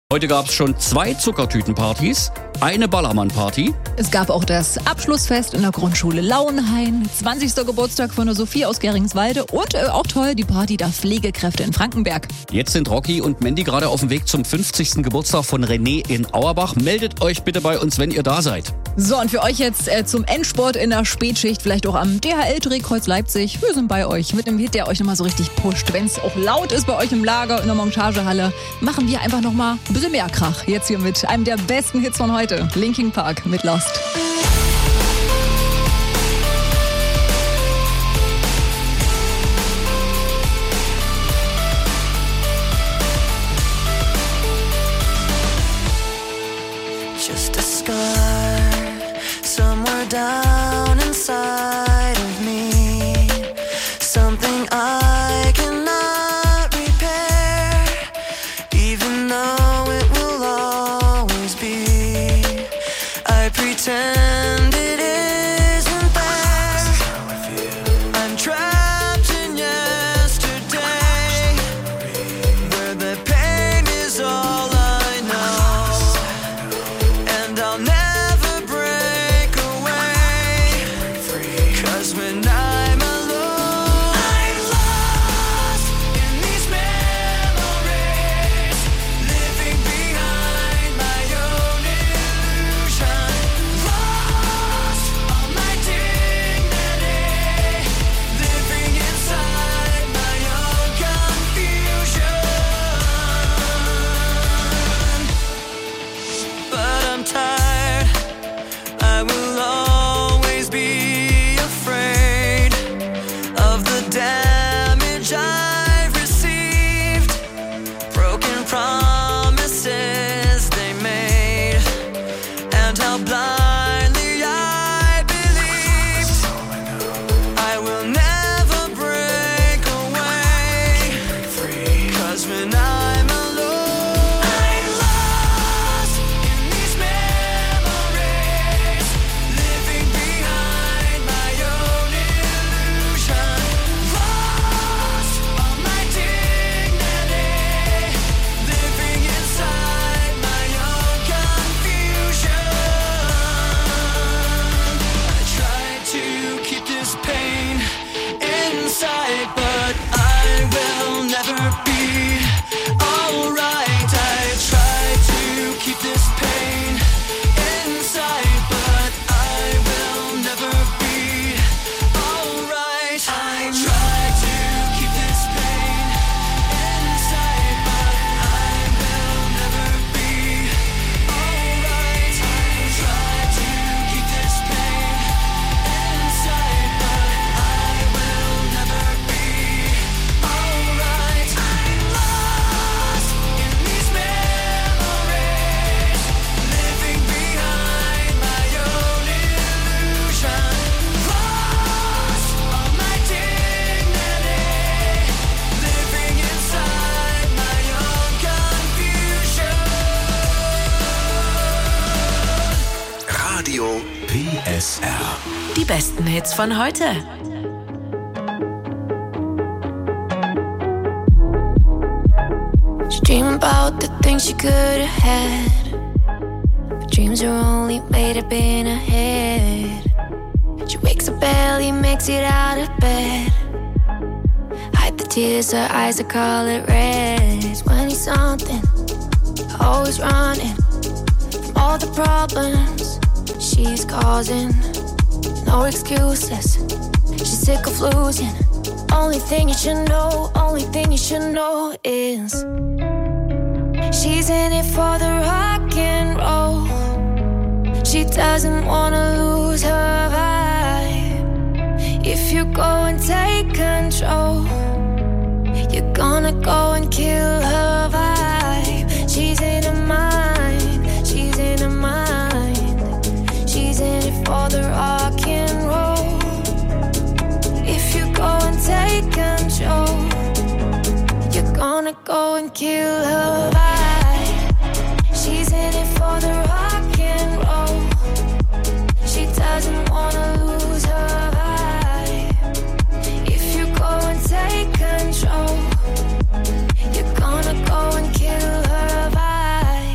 Heute gab es schon 2 Zuckertütenpartys, eine Ballermann-Party. Es gab auch das Abschlussfest in der Grundschule Lauenhain, 20. Geburtstag von der Sophie aus Geringswalde und auch toll, die Party der Pflegekräfte in Frankenberg. Jetzt sind Rocky und Mandy gerade auf dem Weg zum 50. Geburtstag von René in Auerbach. Meldet euch bitte bei uns, wenn ihr da seid. So, und für euch jetzt zum Endsport in der Spätschicht, vielleicht auch am DHL-Drehkreuz Leipzig. Wir sind bei euch mit einem Hit, der euch nochmal so richtig pusht. Wenn es auch laut ist bei euch im Lager, in der Montagehalle, machen wir einfach nochmal ein bisschen mehr Krach. Jetzt hier mit einem der besten Hits von heute. Linkin Park mit Lost. Just a scar somewhere down inside of me, something I cannot repair, even though it will always be. I pretend it isn't there. I'm trapped in yesterday, where the pain is all I know, and I'll never break away, 'cause when I'm alone, I'm lost in these memories, living behind my own illusion, lost all my dignity, living inside my own confusion. But I'm tired, I will always be afraid of the damage I've received, broken promises they made, and how blindly I believed. I will never break away, 'cause when I'm alone, I'm lost in these memories, living behind my own illusion, lost all my dignity, living inside my own confusion. I tried to keep this pain inside, but I will never be alright. I tried to keep this pain inside, but I will never be alright. I tried to keep this pain inside, but I will never be alright. I tried to keep this pain inside, but I will never be alright. I'm lost in these memories, living behind my own illusion, lost all my dignity, living inside my own confusion. Radio PSR. Die besten Hits von heute. She dream about the things she could have had, but dreams are only made up in her head. She wakes up early, makes it out of bed, hide the tears, her eyes are color red. 20-something, always running from all the problems she's causing. No excuses, she's sick of losing. Only thing you should know, only thing you should know is she's in it for the rock and roll. She doesn't wanna lose her vibe. If you go and take control, you're gonna go and kill her vibe. She's in her mind, she's in her mind. She's in it for the rock and roll. If you go and take control, you're gonna go and kill her vibe. She's in it for the rock and roll. She doesn't wanna lose her vibe. If you go and take control, you're gonna go and kill her vibe.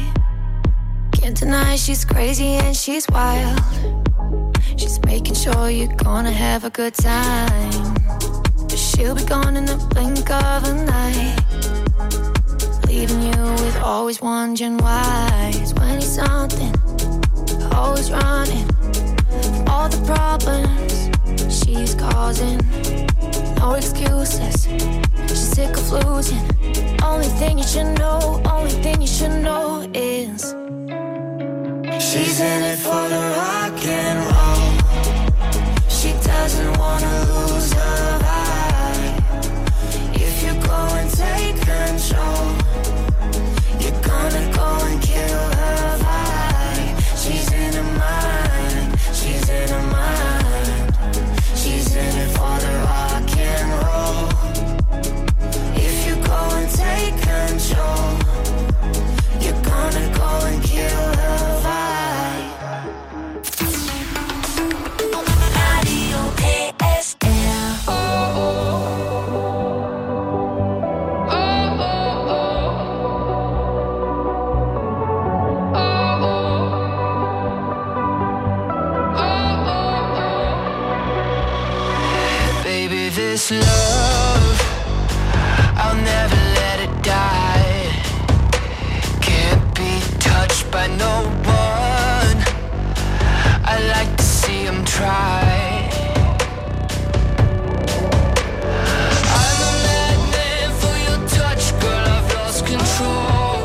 she's crazy and she's wild. She's making sure you're gonna have a good time. But she'll be gone in the blink of an eye, leaving you with always wondering why. 20-something, always running from all the problems she's causing. No excuses, she's sick of losing. Only thing you should know, is she's in it for the rock and roll. She doesn't wanna lose her vibe. If you go and take control, you're gonna go and kill her vibe. She's in her mind, she's in her mind. She's in it for the rock and roll. If you go and take control, you're gonna go and kill her vibe. Radio PSR. Baby, this love, I'll never let it die. Can't be touched by no one. I like to see him try. I'm a madman for your touch, girl, I've lost control.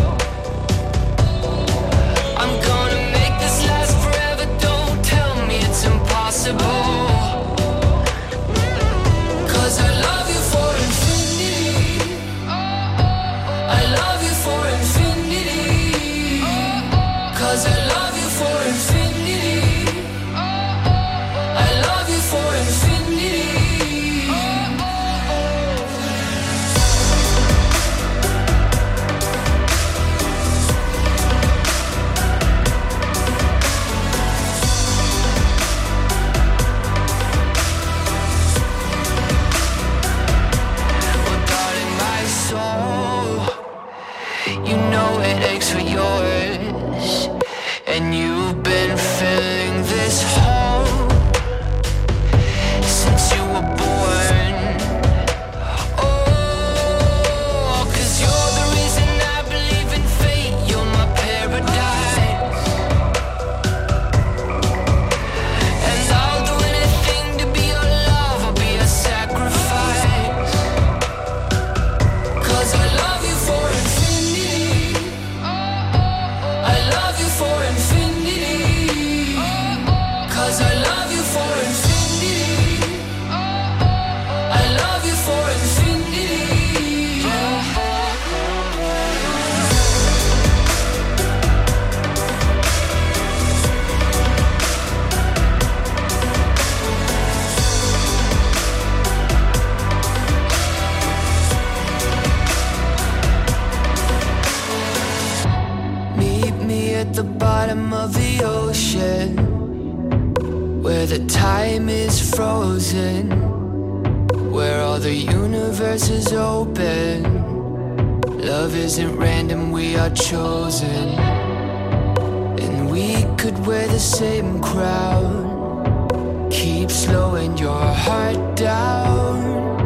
I'm gonna make this last forever, don't tell me it's impossible. 'Cause I love you for infinity. I love you for infinity. 'Cause I love you for infinity. I love you for infinity. Well, darling, my soul, you know it aches for yours, and you've been filling this hole since you were born. Oh, 'cause you're the reason I believe in fate. You're my paradise, and I'll do anything to be your love. I'll be a sacrifice. 'Cause I love you for infinity. I love you for infinity. 'Cause I love you for infinity. I love you for infinity. Meet me at the bottom of the ocean, where the time is frozen, where all the universe is open. Love isn't random, we are chosen, and we could wear the same crown. Keep slowing your heart down.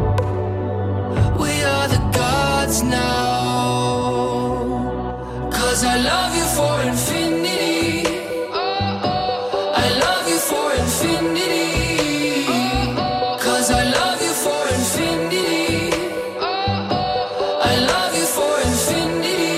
We are the gods now. 'Cause I love you for infinity. I love you for infinity. 'Cause I love you for infinity. I love you for infinity.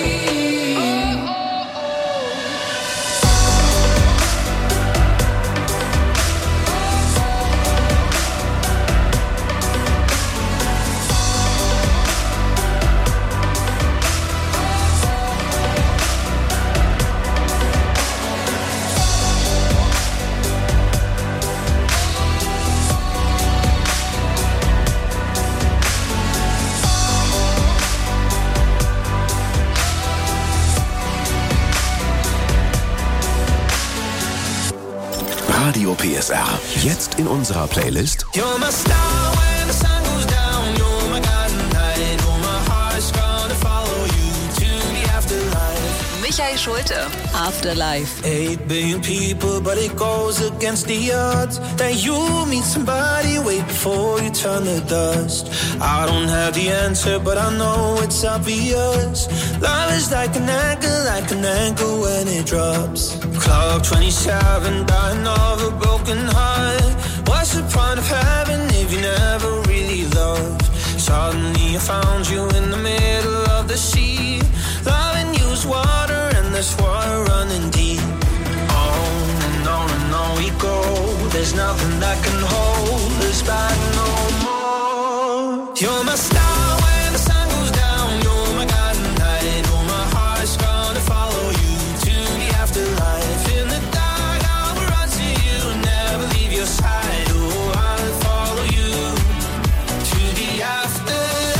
Radio PSR. Jetzt in unserer Playlist You're my star when the sun goes down. You're my guiding light. Oh, my heart's gonna follow you to the afterlife. Michael Schulte. Afterlife. 8 billion people, but it goes against the odds that you meet somebody way before you turn to dust. I don't have the answer, but I know it's obvious. Love is like an anchor when it drops. Club 27, dying of a broken heart. What's the point of having if you never really loved? Suddenly I found you in the middle of the sea. Loving you's water and there's water running deep. On and on we go. There's nothing that can hold us back no more. You're my star when the sun goes down. You're my guiding light. Oh, my heart's gonna follow you to the afterlife. In the dark I will run to you and never leave your side. Oh, I'll follow you to the afterlife.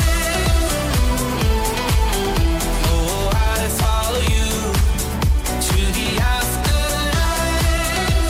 Oh, I'll follow you to the afterlife.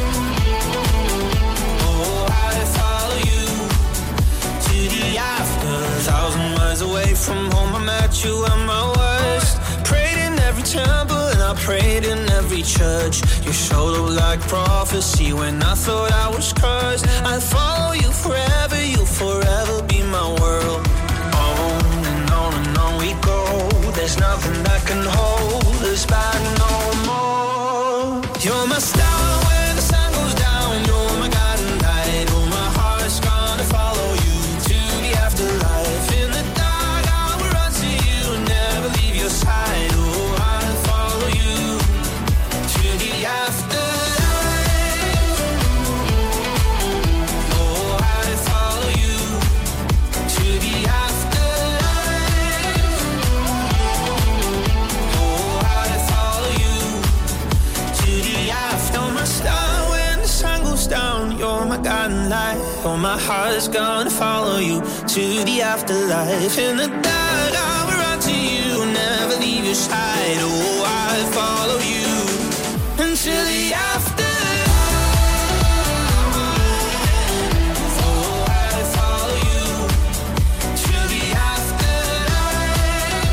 Oh, I'll follow you to the after. 1,000 miles away from home, I met you at my worst. Prayed in every temple and I prayed in every church. You showed up like prophecy when I thought I was cursed. I'll follow you forever, you'll forever be my world. On and on we go. There's nothing that can hold us back no more. You're my star when the sun goes down. You're my guiding light. Oh, my heart's gonna follow you to the afterlife. In the dark I will run to you and never leave your side. Oh, I'll follow you to the afterlife. Oh, I'll follow you to the afterlife. Oh, I'll follow you to the after. You're my star when the sun goes down. You're my guiding light. Oh, my heart's gonna follow you to the afterlife. In the dark I will run to you and never leave your side. Oh, I'll follow you until the afterlife. Oh, I'll follow you to the afterlife.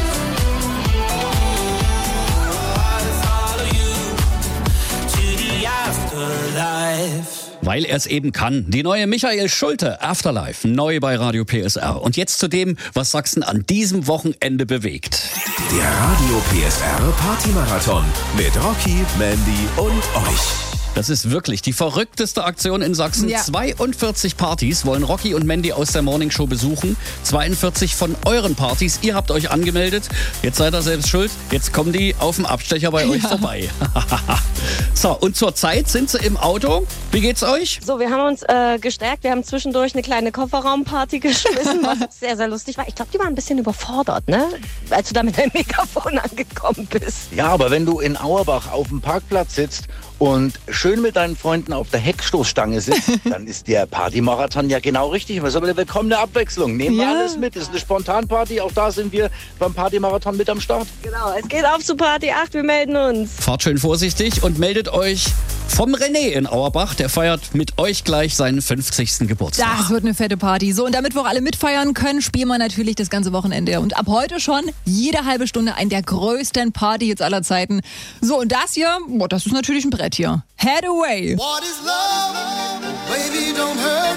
Oh, I'll follow you to the afterlife. Weil er es eben kann. Die neue Michael Schulte, Afterlife, neu bei Radio PSR. Und jetzt zu dem, was Sachsen an diesem Wochenende bewegt. Der Radio PSR Partymarathon mit Rocky, Mandy und euch. Das ist wirklich die verrückteste Aktion in Sachsen. Ja. 42 Partys wollen Rocky und Mandy aus der Morningshow besuchen. 42 von euren Partys. Ihr habt euch angemeldet. Jetzt seid ihr selbst schuld. Jetzt kommen die auf dem Abstecher bei euch vorbei. So, und zurzeit sind sie im Auto. Wie geht's euch? So, wir haben uns gestärkt. Wir haben zwischendurch eine kleine Kofferraumparty geschmissen, was sehr, sehr lustig war. Ich glaube, die waren ein bisschen überfordert, ne? Als du da mit deinem Megafon angekommen bist. Ja, aber wenn du in Auerbach auf dem Parkplatz sitzt und schön mit deinen Freunden auf der Heckstoßstange sitzt, dann ist der Partymarathon ja genau richtig. Was ist aber eine willkommene Abwechslung? Nehmen wir alles mit. Das ist eine Spontanparty. Auch da sind wir beim Partymarathon mit am Start. Genau, es geht auf zu Party 8, wir melden uns. Fahrt schön vorsichtig und meldet euch vom René in Auerbach. Der feiert mit euch gleich seinen 50. Geburtstag. Das wird eine fette Party. So, und damit wir auch alle mitfeiern können, spielen wir natürlich das ganze Wochenende. Und ab heute schon jede halbe Stunde einen der größten Party-Hits aller Zeiten. So, und das hier, boah, das ist natürlich ein Brett hier. Head Away. What is love? Baby, don't hurt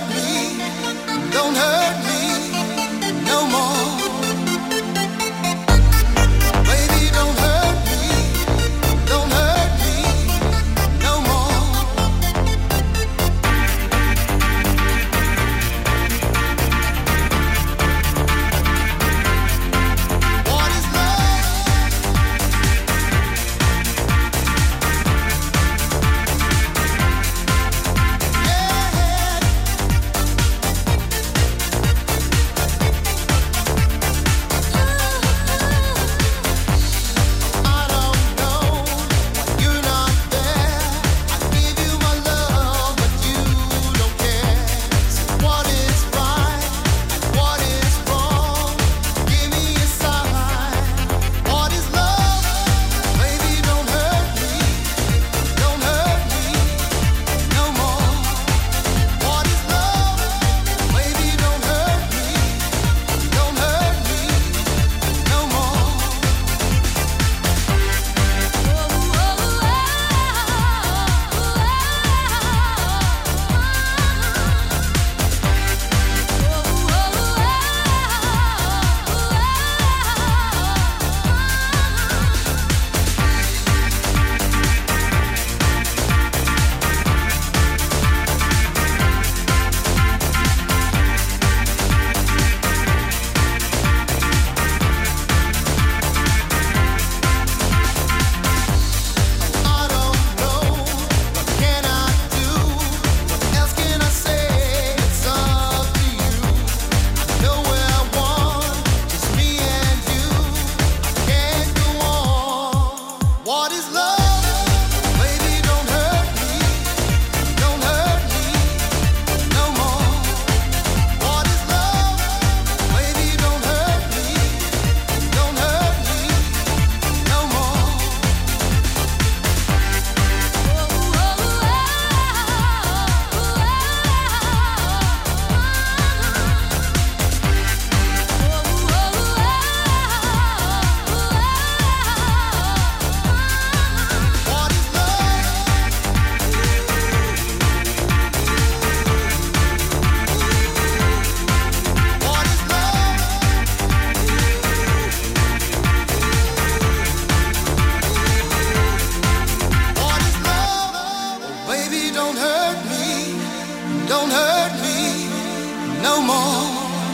me no more. Baby, don't hurt me no more. What is love? Yeah. Baby, don't hurt me no more.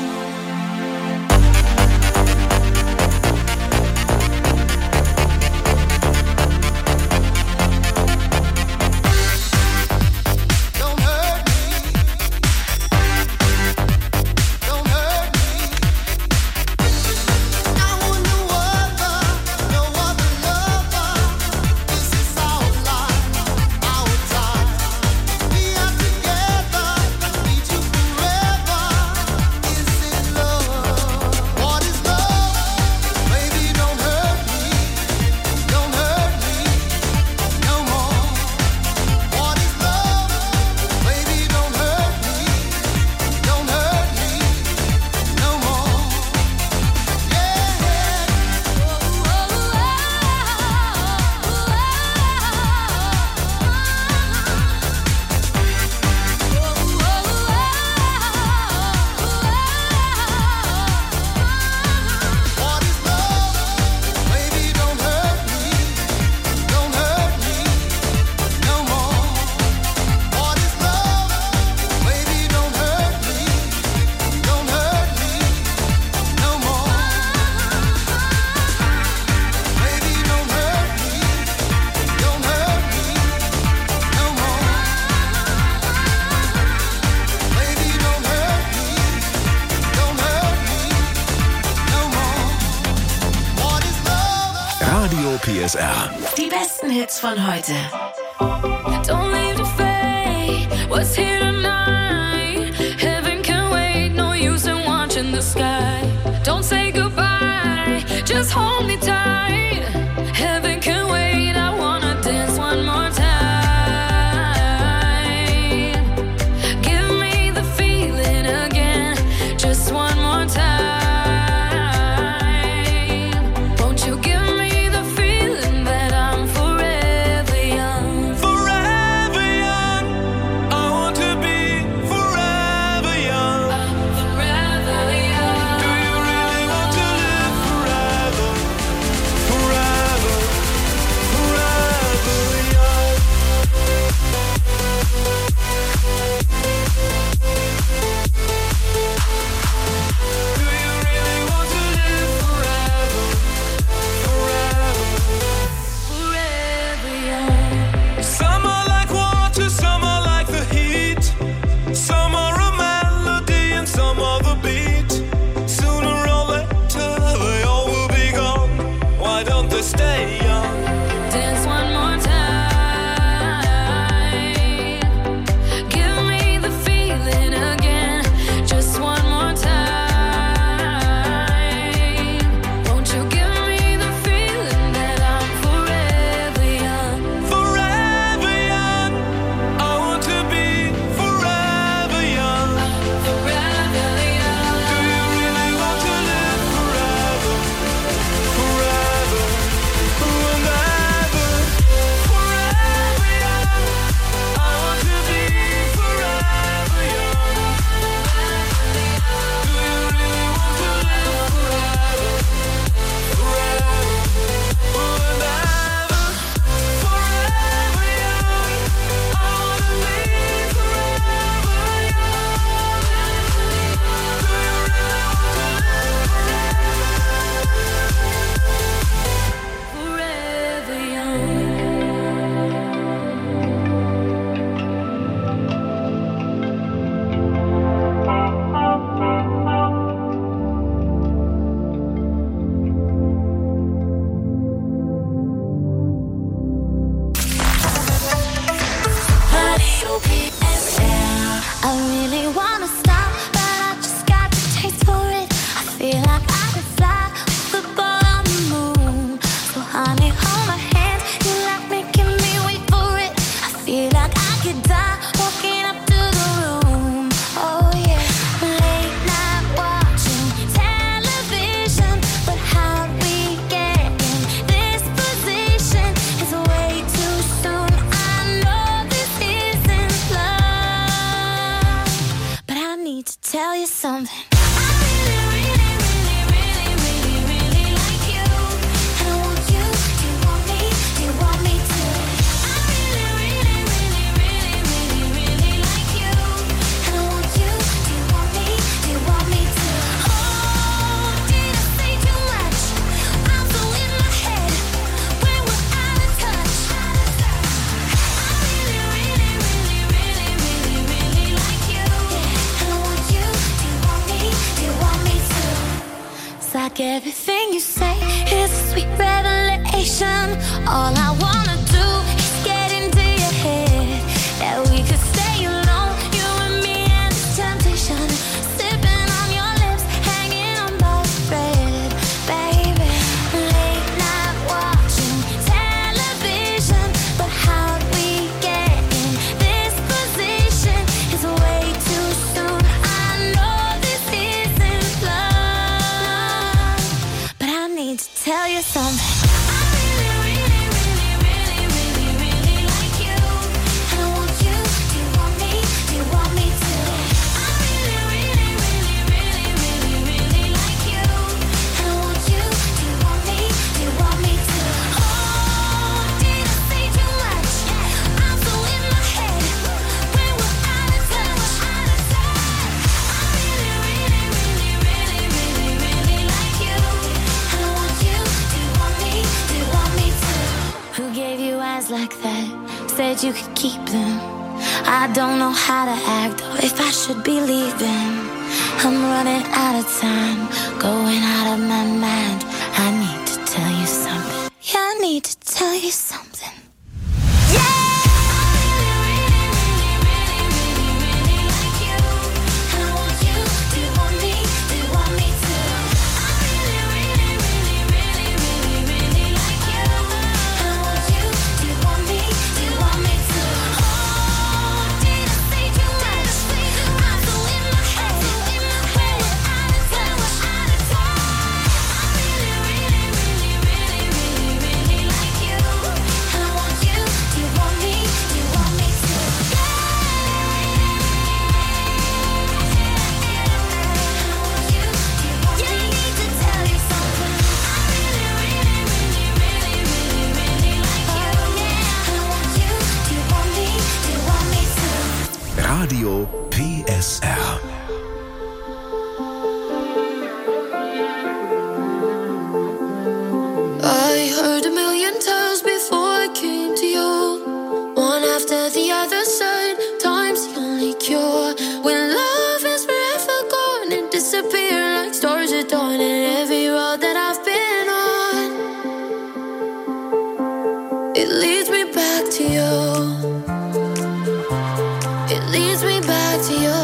Radio PSR. Die besten Hits von heute. Don't leave the fate. What's here tonight? Heaven can wait. No use in watching the sky. Don't say goodbye. Just hold me tight. Heaven can wait. I wanna dance one more time. Give me the feeling again. Just one more time. Won't you give me the feeling that I'm forever young? Forever young, I want to be forever young. Forever young. Do you really want to live forever? Forever, forever young. Do you really want to live forever? Forever. Forever young. Some are like water, some are like the heat. Some are a melody and some are the beat. Sooner or later they all will be gone. Why don't they stay young? Dance one more time. Give me the feeling again. Just one more time. Won't you give me the feeling that I'm forever young? Forever young, I want to be forever young. Forever young. Do you really want to live forever? Forever, and ever. Forever young, I want to be forever young. Do you really want to live forever? Forever, and ever. Forever young, I want to be forever young. Do you really want to live Forever young. I really wanna stop, but I just got the taste for it. I feel like I could fly with the ball on the moon. So honey, hold my hand, you like making me wait for it. I feel like I could die walking up to the room. Oh yeah, late night watching television, but how we get in this position is way too soon. I know this isn't love, but I need to tell you something. I really, really, really, really, really, really like you. And I want you. Do you want me? Do you want me to? I really, really, really, really you could keep them. I don't know how to act or if I should be leaving. I'm running out of time, going out of my mind. I need to tell you something. Yeah, I need to tell you something. Yeah! Radio PSR. I heard a million times before I came to you. One after the other said, time's the only cure. When love is forever gone and disappear like stars at dawn. And every road that I've been on, it leads me back to you. It leads me back to you.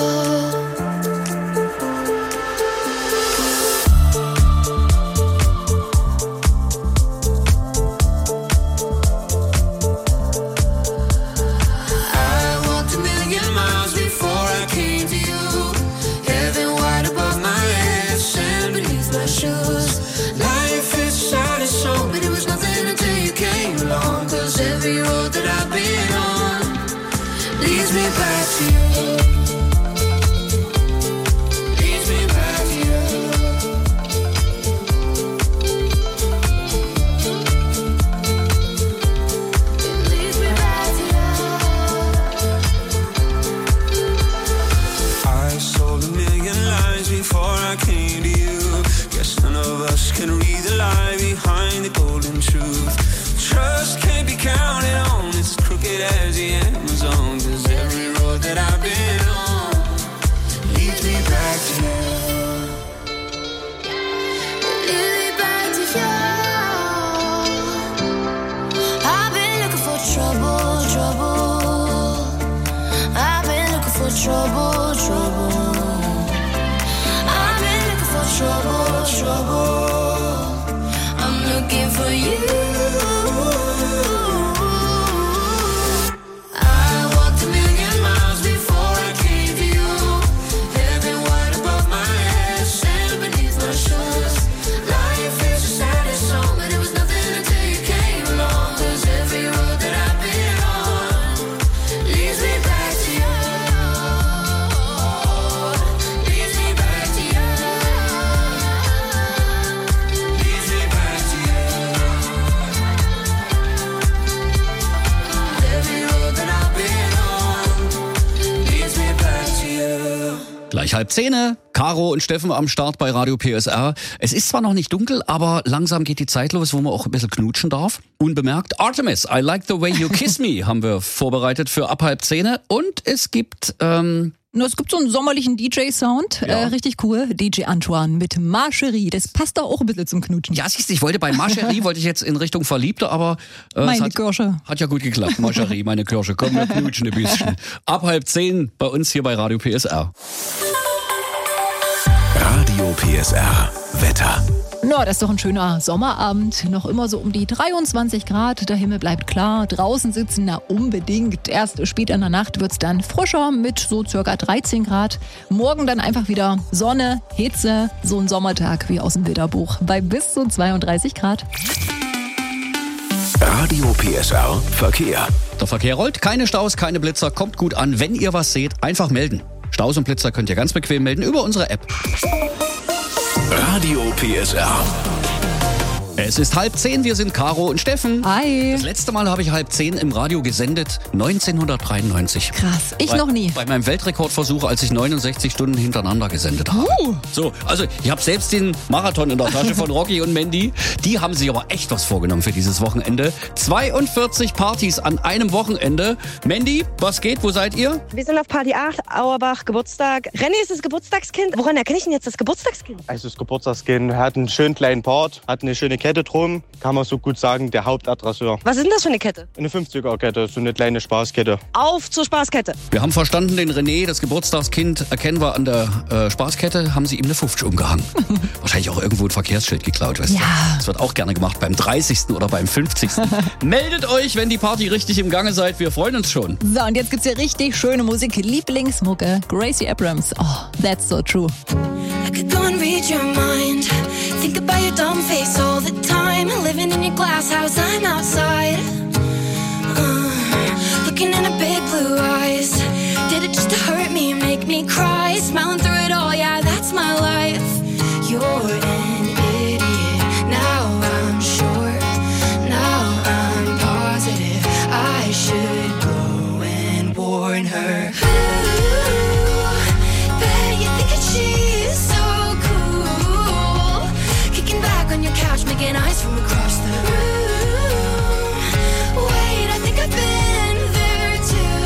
Gleich 9:30. Caro und Steffen am Start bei Radio PSR. Es ist zwar noch nicht dunkel, aber langsam geht die Zeit los, wo man auch ein bisschen knutschen darf. Unbemerkt. Artemis, I Like the Way You Kiss Me haben wir vorbereitet für ab 9:30. Und es gibt... Es gibt so einen sommerlichen DJ-Sound, Ja. richtig cool. DJ Antoine mit Marcherie, das passt doch auch ein bisschen zum Knutschen. Ja, siehst du, ich wollte bei Marcherie, wollte ich jetzt in Richtung Verliebte, aber es Meine Kirsche. hat ja gut geklappt. Marcherie, meine Kirsche, komm, wir knutschen ein bisschen. Ab 9:30 bei uns hier bei Radio PSR. Radio PSR Wetter. Na, das ist doch ein schöner Sommerabend. Noch immer so um die 23 Grad. Der Himmel bleibt klar. Draußen sitzen, na unbedingt. Erst spät in der Nacht wird's dann frischer mit so circa 13 Grad. Morgen dann einfach wieder Sonne, Hitze. So ein Sommertag wie aus dem Bilderbuch. Bei bis zu 32 Grad. Radio PSR Verkehr. Der Verkehr rollt, keine Staus, keine Blitzer, kommt gut an. Wenn ihr was seht, einfach melden. Staus und Blitzer könnt ihr ganz bequem melden über unsere App. Radio PSR Es ist 9:30, wir sind Caro und Steffen. Hi. Das letzte Mal habe ich 9:30 im Radio gesendet, 1993. Krass, ich noch nie. Bei meinem Weltrekordversuch, als ich 69 Stunden hintereinander gesendet habe. So, also ich habe selbst den Marathon in der Tasche von Rocky und Mandy. Die haben sich aber echt was vorgenommen für dieses Wochenende. 42 Partys an einem Wochenende. Mandy, was geht? Wo seid ihr? Wir sind auf Party 8, Auerbach, Geburtstag. Renny ist das Geburtstagskind. Woran erkenne ich denn jetzt das Geburtstagskind? Also das Geburtstagskind hat einen schönen kleinen Part, hat eine schöne Kette drum, kann man so gut sagen, der Hauptadresseur. Was ist denn das für eine Kette? Eine 50er-Kette, so eine kleine Spaßkette. Auf zur Spaßkette. Wir haben verstanden, den René, das Geburtstagskind, erkennen wir an der Spaßkette, haben sie ihm eine 50 umgehangen. Wahrscheinlich auch irgendwo ein Verkehrsschild geklaut, weißt du? Das wird auch gerne gemacht beim 30. oder beim 50. Meldet euch, wenn die Party richtig im Gange seid, wir freuen uns schon. So, und jetzt gibt's hier richtig schöne Musik. Lieblingsmucke, Gracie Abrams. Oh, that's so true. I could go and read your mind. Think about your dumb face all the time. Living in your glass house, I'm outside. Looking in her big blue eyes. Did it just to hurt me, make me cry? Smiling through it all, yeah, that's my life. You're an idiot. Now I'm sure. Now I'm positive. I should go and warn her. Bet you think that she's so cool. Kicking back on your couch, making eyes from across the room. Wait, I think I've been there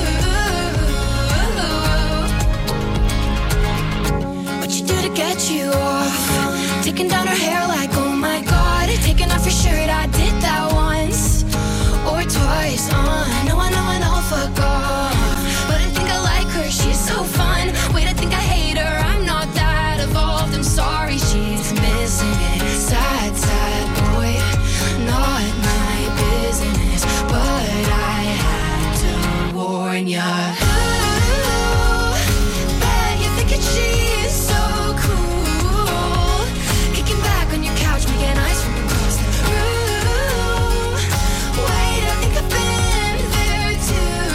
too. What you do to get you off? Taking down her hair like, oh my god. Taking off your shirt, I did that once or twice. I know, fuck off. But I think I like her, she's so fun. Wait, I think I hate her, I'm not that evolved. I'm sorry, she's missing it. Sad, sad boy, not my business. But I had to warn ya. Ooh, bet you think that she's so cool. Kicking back on your couch, making eyes from across the room. Wait, I think I've been there too.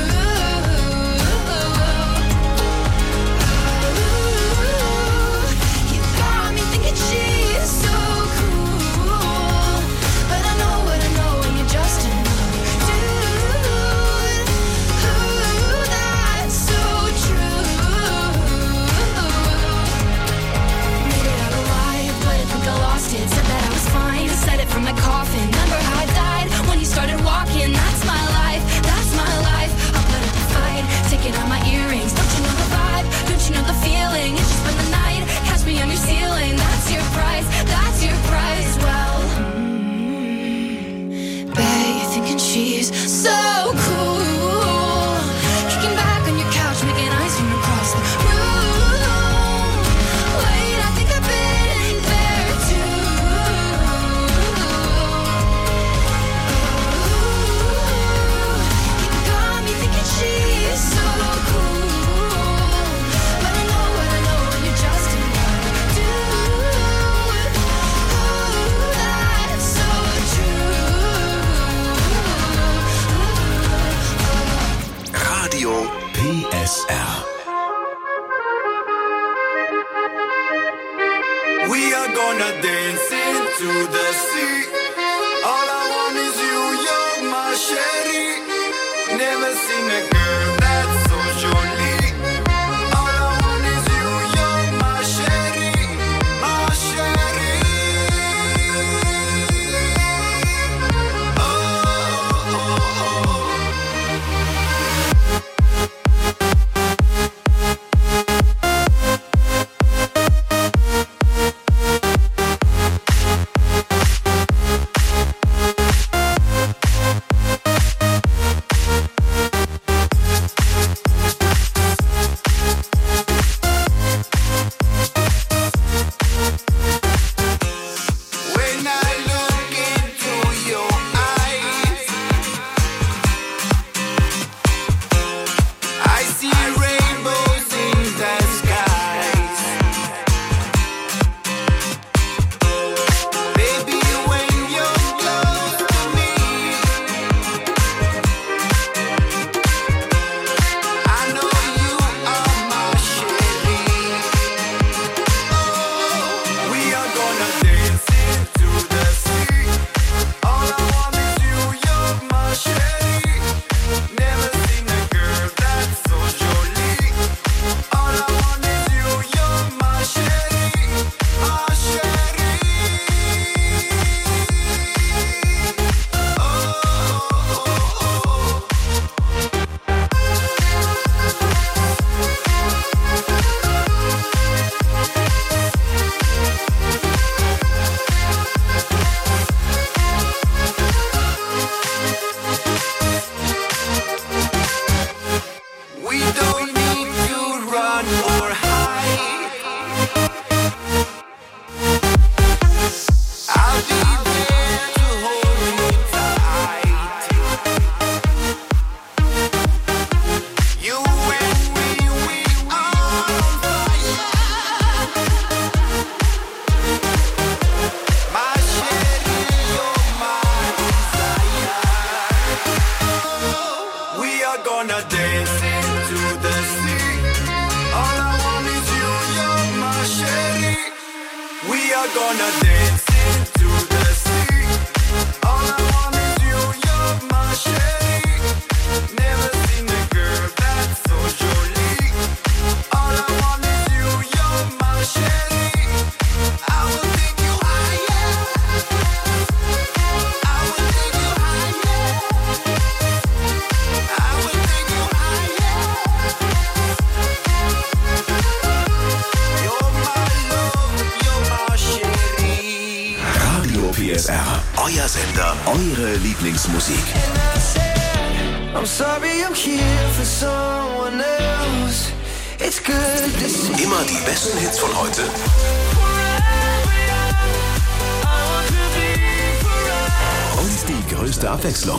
You got me thinking she's so cool. But I know what I know, and you're just another dude. Ooh, that's so true. Made it out alive, but I think I lost it. Said that I was fine, I said it from my coffin. Remember how I died when you started walking? That's my life, that's my life. I'll put up a fight, taking out my earrings. Don't you know the vibe? Don't you know the feeling? It's just been the night, catch me on your ceiling. That's your price, that's your price. Well, bet you're thinking she's so cool. Kicking back on your couch, making eyes from across the room. Wait, I think I've been there too. You got me thinking she's so cool. But I know what I know, and you're just another dude. Ooh, that's so true. Radio PSR. We are gonna dance into the sea. All I want is you, you're my sherry. Never seen a girl that's so jolly. All I want is you, you're my sherry, my sherry. Oh, oh, oh. When I look into your eyes, I see rainbows in the skies. Baby, when you're close to me, I know you are my sherry. Oh, we are gonna dance into the sea. never gonna dance into the sea. All I want is you, you're my shade. Never seen a girl that's so jolie. All I want is you, you're my shade. I will take you higher. I will take you higher. I will take you higher. You're my love, you're my shady. Radio PSR, euer Sender, eure Lieblingsmusik. I'm sorry I'm here for someone else. It's good to see. Immer die besten Hits von heute und die größte Abwechslung.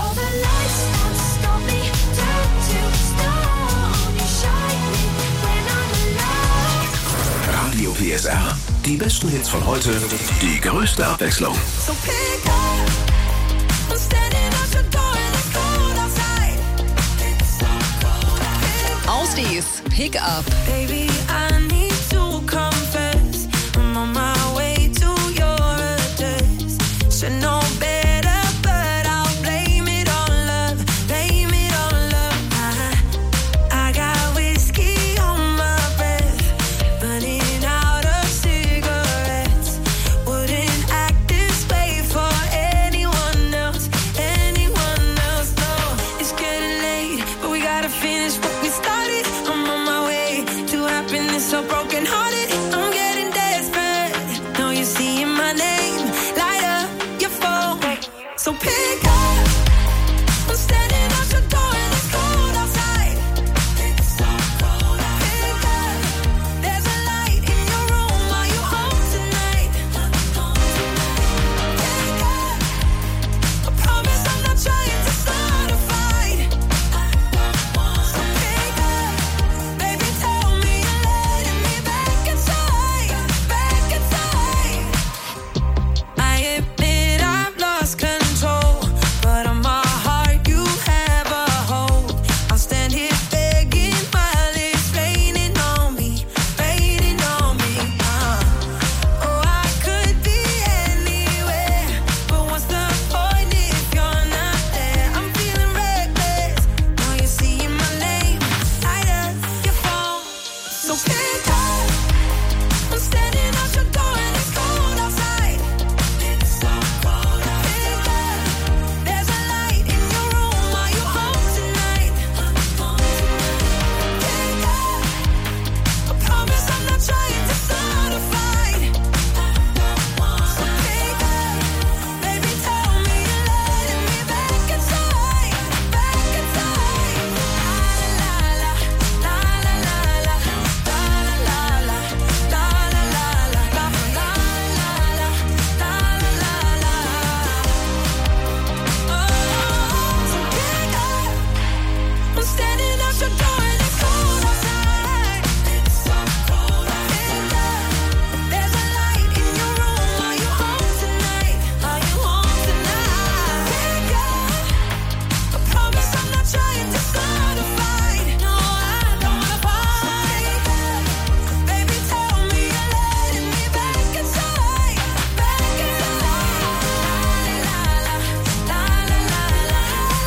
Radio PSR, die besten Hits von heute, die größte Abwechslung. So pick up. I'm standing at your door and it's cold outside. It's so cold. Ausdies, Pick Up. Baby, I need to confess. I'm on my way to your address. Should know better, but I'll blame it on love. Blame it on love. I got whiskey on my breath, burning out of cigarettes. Wouldn't act this way for anyone else. Anyone else, no. It's getting late, but we gotta finish what we started. I'm on my way to happiness, so broken hearted. I'm getting desperate. Now you're seeing my name, light up your phone. So pick up. I'm standing at your door and it's cold outside. It's so cold. Pick up. There's a light in your room. Are you home tonight? Pick up. I promise I'm not trying to start a fight. So pick up. Baby, tell me you're letting me back inside. Back inside. I admit I've lost control, but on my heart you have a hold. I'll stand here begging while it's raining on me, raining on me. Oh, I could be anywhere, but what's the point if you're not there? I'm feeling reckless. Now you're seeing my name, light up your phone. So pick up. I'm standing at your door and it's cold outside. It's so cold. Pick up. There's a light in your room. Are you home tonight? Pick up. I promise I'm not trying to start a fight. So pick up. Baby, tell me you're letting me back inside. Back inside. La la la la la la la la la la I'm standing at your door and it's cold outside. It's so cold. Pick up. There's a light in your room. Are you home tonight? Are you home tonight? Pick up. I promise I'm not trying to start a fight. No, I don't wanna fight. Baby, tell me you're letting me back inside. Back inside. La la la la la la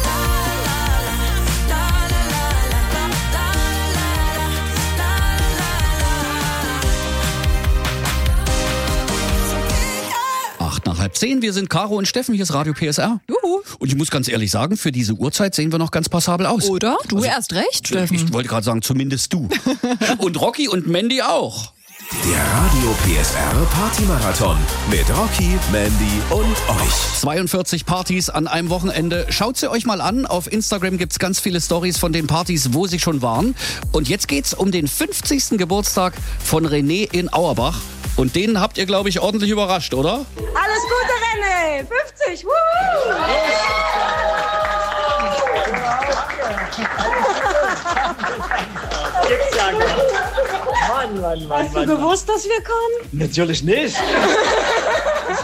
Acht nach halb 10, wir sind Caro und Steffen, hier ist Radio PSR. Juhu. Und ich muss ganz ehrlich sagen, für diese Uhrzeit sehen wir noch ganz passabel aus. Oder? Du erst recht, Steffen. Ich wollte gerade sagen, zumindest du. Und Rocky und Mandy auch. Der Radio PSR Partymarathon mit Rocky, Mandy und euch. 42 Partys an einem Wochenende. Schaut sie euch mal an. Auf Instagram gibt's ganz viele Stories von den Partys, wo sie schon waren. Und jetzt geht's um den 50. Geburtstag von René in Auerbach. Und den habt ihr, glaube ich, ordentlich überrascht, oder? Alles Gute, René! 50! Wuhu! Hast du gewusst, dass wir kommen? Natürlich nicht.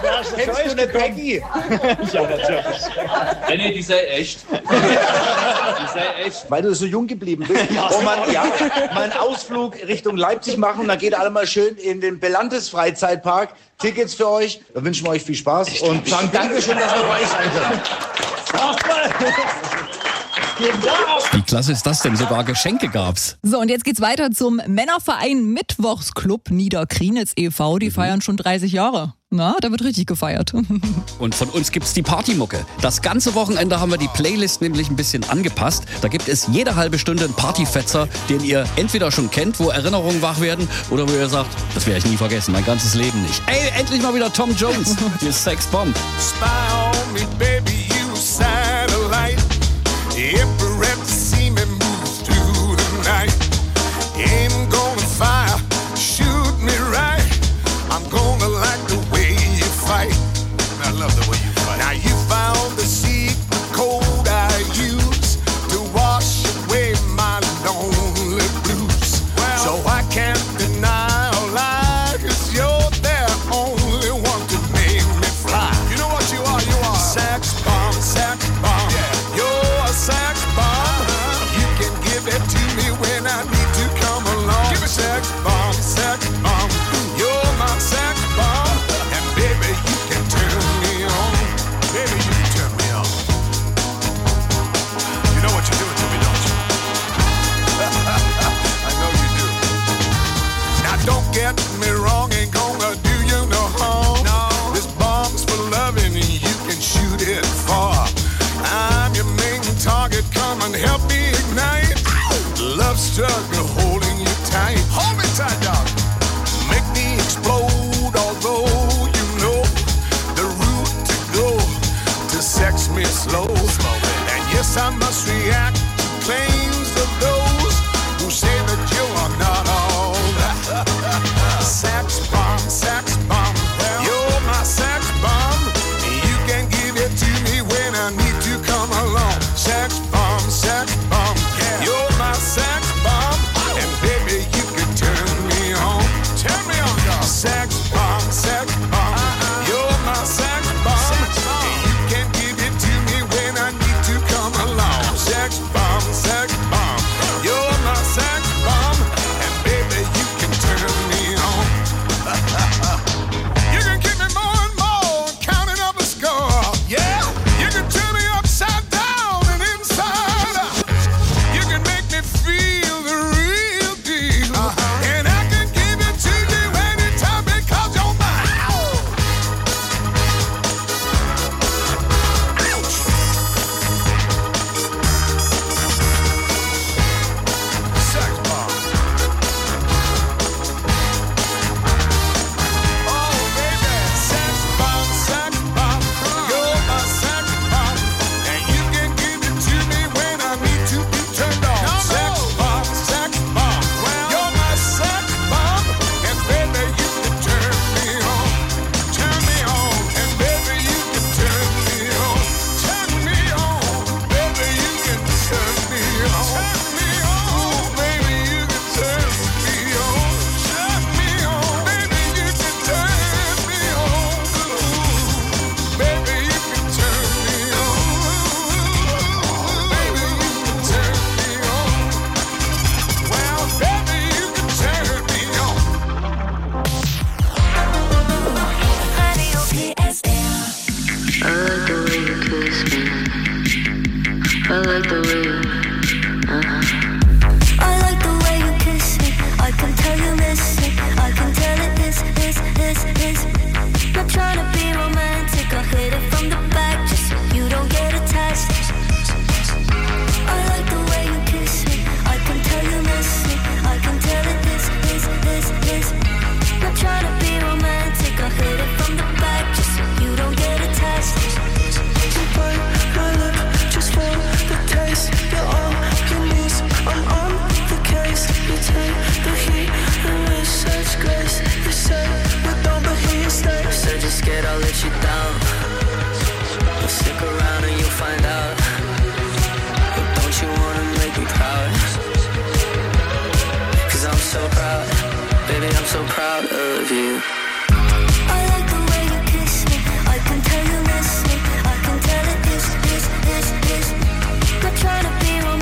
Kennst du eine Peggy? Ja, natürlich. René, die sei echt. Weil du so jung geblieben bist. Und mal einen Ausflug Richtung Leipzig machen. Dann geht alle mal schön in den Belantes Freizeitpark. Tickets für euch. Da wünschen wir euch viel Spaß und sagen Dankeschön, dass wir bei euch sein können. Wie klasse ist das denn? Sogar Geschenke gab's. So, und jetzt geht's weiter zum Männerverein Mittwochsclub Niederkrienitz e.V. Die feiern schon 30 Jahre. Na, da wird richtig gefeiert. Und von uns gibt's die Partymucke. Das ganze Wochenende haben wir die Playlist nämlich ein bisschen angepasst. Da gibt es jede halbe Stunde einen Partyfetzer, den ihr entweder schon kennt, wo Erinnerungen wach werden, oder wo ihr sagt, das werde ich nie vergessen, mein ganzes Leben nicht. Ey, endlich mal wieder Tom Jones, die Sex Bomb. Spy on me, baby, you satellite. Every rep see me move through the night. Aim gonna fire, shoot me right. I'm gonna like the way you fight. I love the way you fight. Now you found the secret code I use to wash away my lonely blues. So I can't deny or lie, 'cause you're the only one to make me fly. You know what you are? You are sex bomb, sex bomb. Yeah. You're a sex bomb. You can give it to me when I need to come along. Give me sex bomb, sex bomb. You're my sex bomb. And baby, you can turn me on. Baby, you can turn me on. You know what you're doing to me, don't you? I know you do. Now don't get me wrong, ain't gonna do you no harm. No. This bomb's for loving and you can shoot it far. I'm your main target, come and help me ignite. Love struggle holding you tight. Hold me tight, dog. Make me explode, although you know the route to go to sex me slow. And yes, I must react to claims of those who say that you are not all that. Sex bomb, sex bomb. You're my sex bomb. You can give it to me when I need to come along. Sex bomb, sex bomb. You're my sex bomb. And baby, you can turn me on. Turn me on, dog. Sex bomb, sex bomb. You're my sex bomb. You can give it to me when I need to come along. Sex bomb, sex bomb. You're my sex bomb. And baby, you can turn me on. You can give me more and more, counting up a score. Yeah, you can turn me upside down and inside out. You can make me feel the real deal. And I can give it to you anytime because you're mine. Sex bomb. Oh, baby, sex bomb, sex bomb. You're my sex bomb. And you can give it to me when I need to be turned on. Sex bomb, sex bomb. You're my sex bomb. And baby, you can turn me on. Turn me on. And baby, you can turn me on. Turn me on. Baby, you can turn me on. Turn me on. Baby, you can turn me on. Turn me on. Baby, you can turn me on. Baby, you can turn me on. Baby, you can turn me on. Well, baby, you can turn me on. I like the way you kiss me. I like the way you. I like the way you kiss me. I can tell you miss it. I can tell it is. Not trying to be romantic. I hit it from the back just so you don't get attached. I like the way you kiss me. I can tell you miss it. I can tell it is. Not trying to be romantic. I hit it from the back just so you don't get attached. You bite my lip just for the taste. You're on your knees. I'm on the case. You take the heat and with such grace. You say we're done, but here you stay. Said you're scared I'll let you down. But stick around and you'll find out. But don't you wanna make me proud? 'Cause I'm so proud. Baby, I'm so proud of you. I like the way you kiss me. I can tell you miss me. I can tell it is. Not trying to be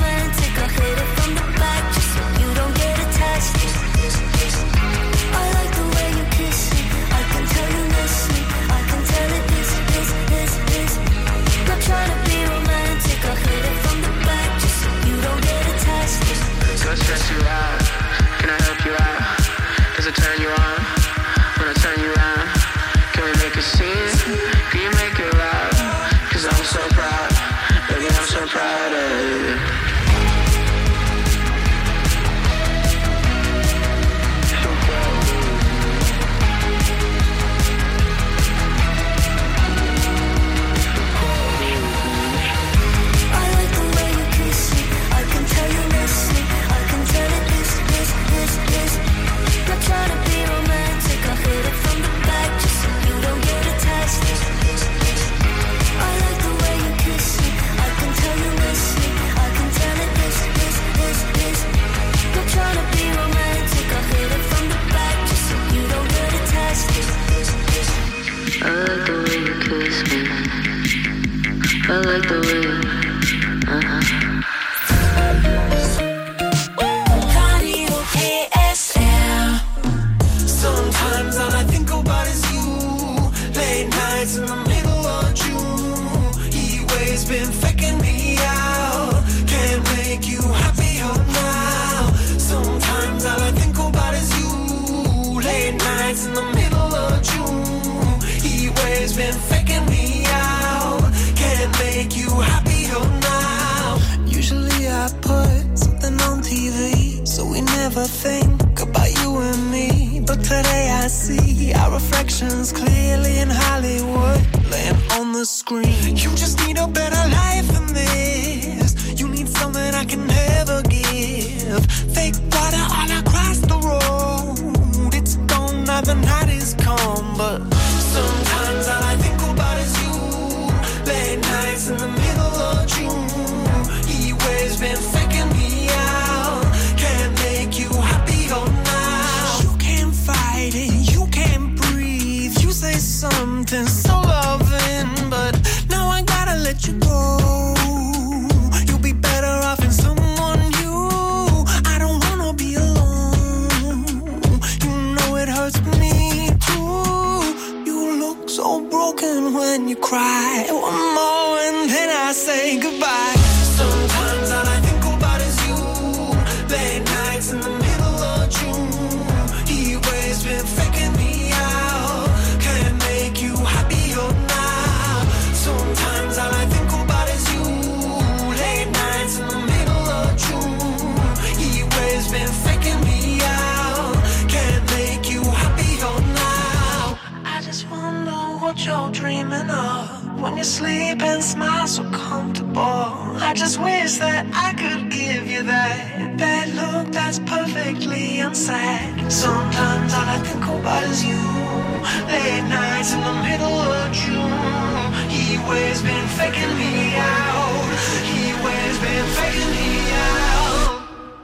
never think about you and me, but today I see our reflections clearly in Hollywood, laying on the screen. You just need a better life than this. You need something I can never give. Fake water all across the road. It's gone now, the night is come, but sometimes all I think about is you. Late nights in the middle of June. He always been faking me out. Can't make you happier now. You can't fight it, you can't breathe. You say something so loving, but now I gotta let you go. You'll be better off in someone new. I don't wanna be alone. You know it hurts me too. You look so broken when you cry. One more and then I say goodbye. Sometimes all I think about is you. Late nights in the middle of June. He always been faking me out. Can't make you happier now. Sometimes all I think about is you. Late nights in the middle of June. He always been faking me out. Can't make you happier now. I just wonder what you're dreaming of. When you sleep and smile so comfortable. I just wish that I could give you that look that's perfectly unsaid. Sometimes all I think about is you. Late nights in the middle of June. He always been faking me out. He always been faking me out.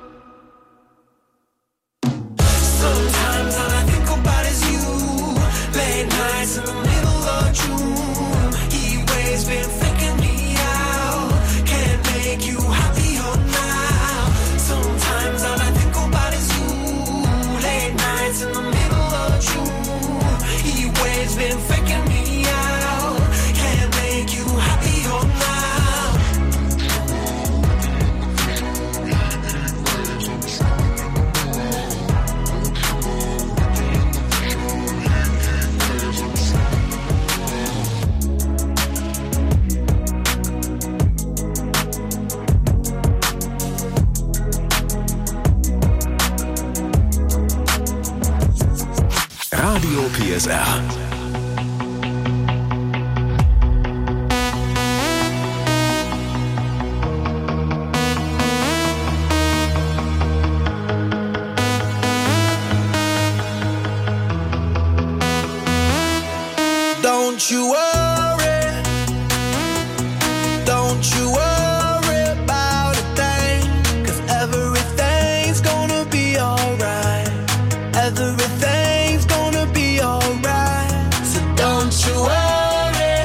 Sometimes all I think about is you. Late nights in the middle of June. He always been faking me out. Can't make you happier now. Sometimes all I think about is you. Late nights in the middle of June. He always been faking me out. Can't make you happier now. Radio PSR. Don't you worry. Don't you worry about a thing. 'Cause everything's gonna be alright. Everything's gonna be alright. So don't you worry.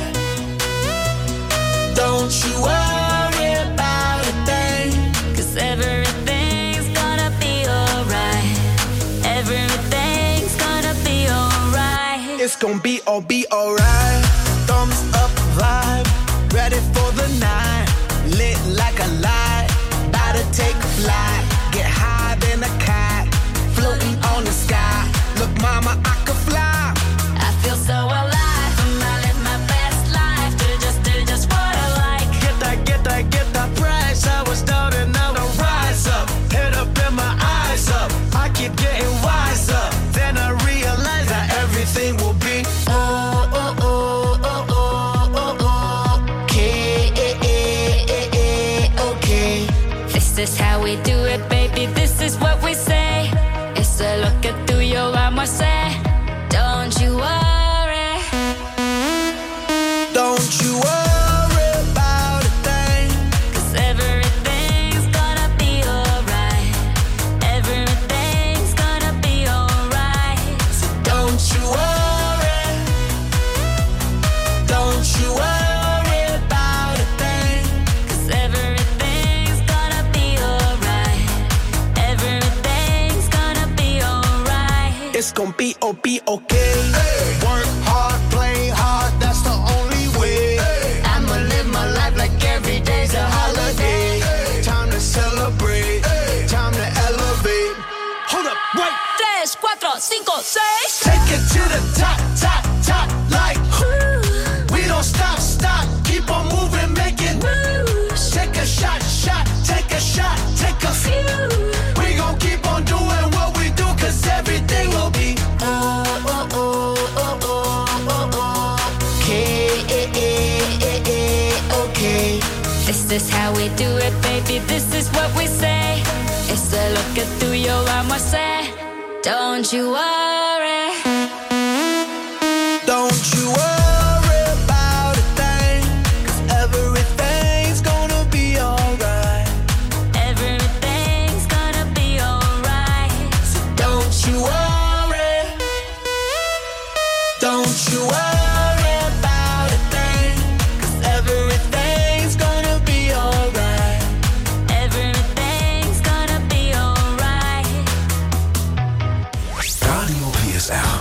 Don't you worry about a thing. 'Cause everything's gonna be alright. Everything's gonna be alright. It's gonna be alright. Thumbs up vibe. Ready for the night. Lit like a light. About to take a flight. Get high than a kite. Floating on the sky. Look, mama, I could fly. I feel so alive. I live my best life. Do just what I like. Get that price. I was down and now I rise up. Head up and my eyes up. I keep getting wiser. Then I realize that everything will be okay. This is how we do it, baby. This is what we say. It's a look at through your armor, say. Don't you worry. Don't you worry about a thing. 'Cause everything's gonna be alright. Everything's gonna be alright. So don't you worry. Don't you worry about a thing. 'Cause everything's gonna be alright. Everything's gonna be alright. It's gonna be okay. Work hard, play hard, that's the only way. I'ma live my life like every day's a holiday. Time to celebrate, time to elevate. Hold up, wait. 3, 4, 5, 6. Take it to the top, top, top, like we don't stop, keep on moving, make it moves. Take a shot, take a shot, take a few. We gon' keep on doing this how we do it, baby? This is what we say. It's the look at through your arm, I say. Don't you worry. Don't you worry about a thing, 'cause everything's gonna be alright. Everything's gonna be alright. So don't you worry. Don't you worry about a thing, 'cause everything's gonna be alright. Everything's gonna be alright. Radio PSR.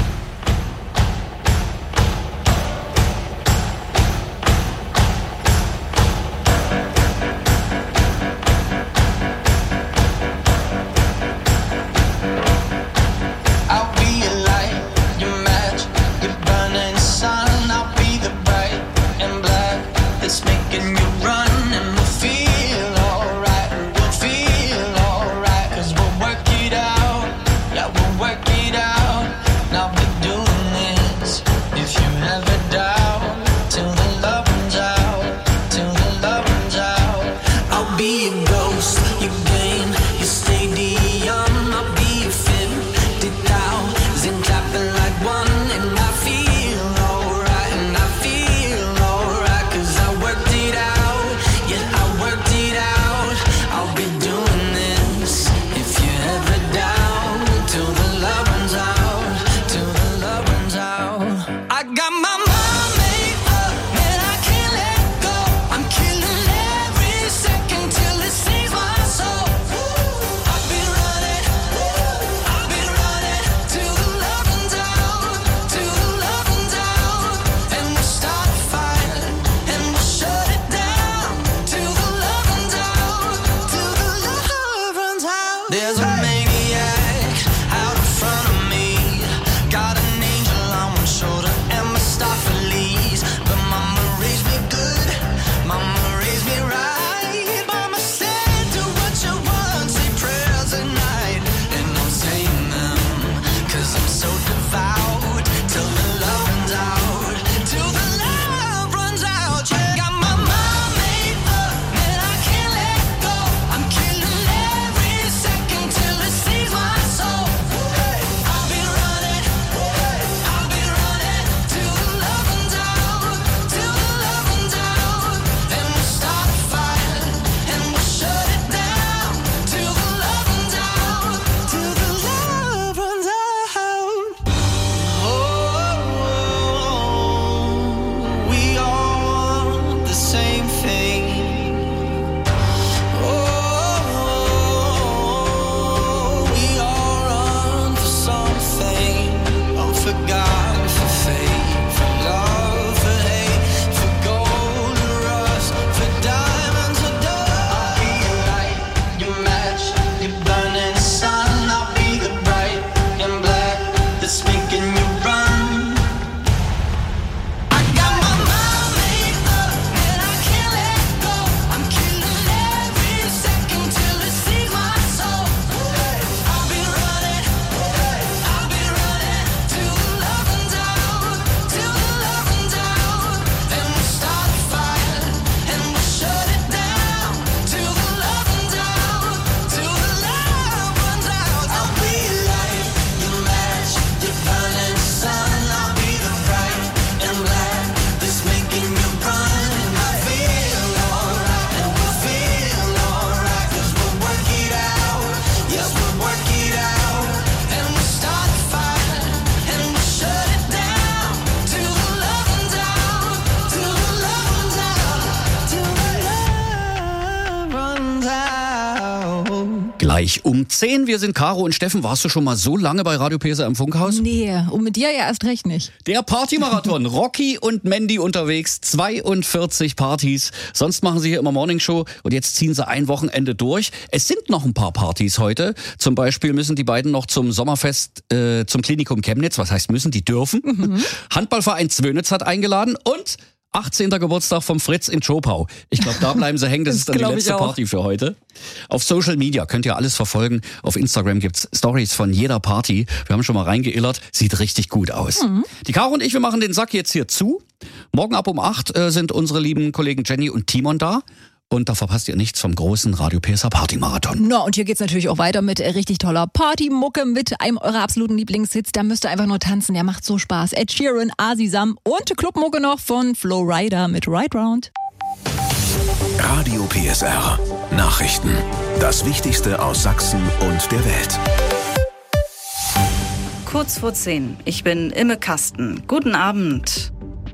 I'll be your light, your match, your burning sun. I'll be the bright and black that's making you run, and we'll feel alright, and we'll feel alright, 'cause we'll work it out, yeah, we'll work it out. And I'll be doing this if you ever doubt, till the love runs out, till the love runs out. I'll be your ghost, your game, your stadium. I'll be your fin, and clapping like one, and I feel alright, and I feel alright, 'cause I worked it out, yeah, I worked it out. I'll be doing this if you ever down, till the love runs out, till the love runs out. I got my mind made up, and I can't let go. I'm killing every second till it sees my soul. I've been running till the love runs out, till the love runs out, and we'll start a fire, and we'll shut it down, till the love runs out, till the love runs out. There's a maniac out in front of me, got an angel on one shoulder and Mephistopheles, but mama raised me good, mama raised me right. Mama said, do what you want, say prayers at night, and I'm saying them, 'cause I'm so devout, till the love runs out, till the love runs out. Yeah, got my mind made up, and I can't let go. I'm killing every second till it sees my soul. I'll be running till the love runs out, till the love runs out, and we'll start a fire, and we'll shut it down, till the love runs out, till the love runs out. Oh, we all want the same thing. Oh, we all run for something. For God, for faith, for love, for hate, for gold and rust, for diamonds or dust. I'll be your light, your match, your burning sun. I'll be the bright and black that's making you run. I got my mind made up, and I can't let go. I'm killing every second till it sees my soul. I'll be running till the love runs out, till the love runs out, and we'll start a fire, and we'll shut it down, till the love runs out, till the love runs out. I'll be your light, your match, your burning sun. I'll be the bright and black that's making you run, and I feel alright, and we'll feel alright, 'cause we'll work it out, yes, we'll work it out, and we'll start a fire, and we'll shut it down, till the love runs out, till the love runs out, till the love runs out. Gleich um 10. Wir sind Caro und Steffen. Warst du schon mal so lange bei Radio PSR im Funkhaus? Nee, und mit dir ja erst recht nicht. Der Partymarathon. Rocky und Mandy unterwegs. 42 Partys. Sonst machen sie hier immer Morningshow und jetzt ziehen sie ein Wochenende durch. Es sind noch ein paar Partys heute. Zum Beispiel müssen die beiden noch zum Sommerfest zum Klinikum Chemnitz. Was heißt müssen? Die dürfen. Handballverein Zwönitz hat eingeladen und 18. Geburtstag vom Fritz in Zschopau. Ich glaube, da bleiben sie hängen. Das ist dann die letzte Party für heute. Auf Social Media könnt ihr alles verfolgen. Auf Instagram gibt's Stories von jeder Party. Wir haben schon mal reingeillert. Sieht richtig gut aus. Die Caro und ich, wir machen den Sack jetzt hier zu. Morgen ab um 8 sind unsere lieben Kollegen Jenny und Timon da. und da verpasst ihr nichts vom großen Radio PSR Party-Marathon. Na, und hier geht's natürlich auch weiter mit richtig toller Partymucke, mit einem eurer absoluten Lieblingshits. Da müsst ihr einfach nur tanzen, der macht so Spaß. Ed Sheeran, Asisam und Clubmucke noch von Flo Rida mit Ride Round. Radio PSR. Nachrichten. Das Wichtigste aus Sachsen und der Welt. Kurz vor 10. Ich bin Imme Kasten. Guten Abend.